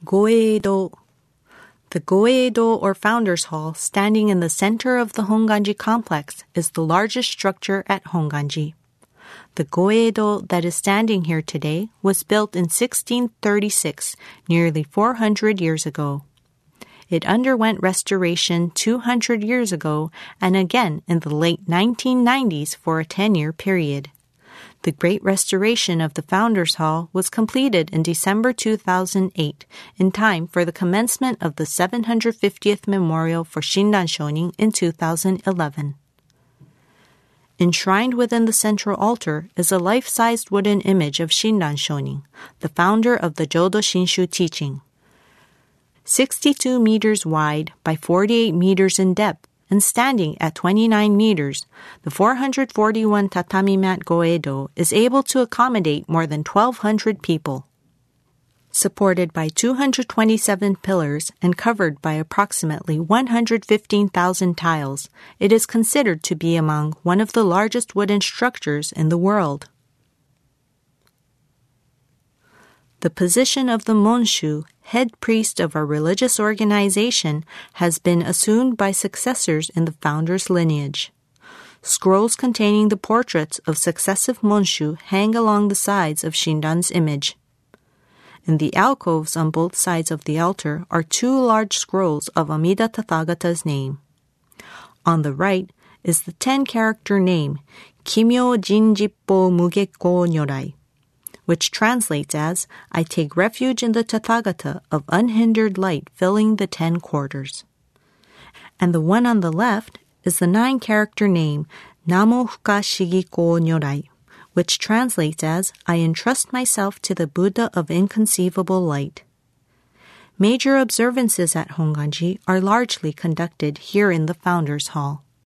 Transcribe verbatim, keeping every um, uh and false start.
Goei-do. The Goei-do or Founders Hall, standing in the center of the Honganji complex, is the largest structure at Honganji. The Goei-do that is standing here today was built in sixteen thirty-six, nearly four hundred years ago. It underwent restoration two hundred years ago and again in the late nineteen nineties for a ten-year period. The Great Restoration of the Founders Hall was completed in December two thousand eight, in time for the commencement of the seven hundred fiftieth Memorial for Shinran Shonin in two thousand eleven. Enshrined within the central altar is a life-sized wooden image of Shinran Shonin, the founder of the Jodo Shinshu teaching. sixty-two meters wide by forty-eight meters in depth, and standing at twenty-nine meters, the four hundred forty-one tatami mat Goei-do is able to accommodate more than twelve hundred people. Supported by two hundred twenty-seven pillars and covered by approximately one hundred fifteen thousand tiles, it is considered to be among one of the largest wooden structures in the world. The position of the Monshu, head priest of a religious organization, has been assumed by successors in the founder's lineage. Scrolls containing the portraits of successive Monshu hang along the sides of Shinran's image. In the alcoves on both sides of the altar are two large scrolls of Amida Tathagata's name. On the right is the ten-character name Kimyo Jinjippo Mugekko Nyorai, which translates as, I take refuge in the Tathagata of unhindered light filling the ten quarters. And the one on the left is the nine-character name Namo Fuka Shigiko Nyorai, which translates as, I entrust myself to the Buddha of inconceivable light. Major observances at Honganji are largely conducted here in the Founders Hall.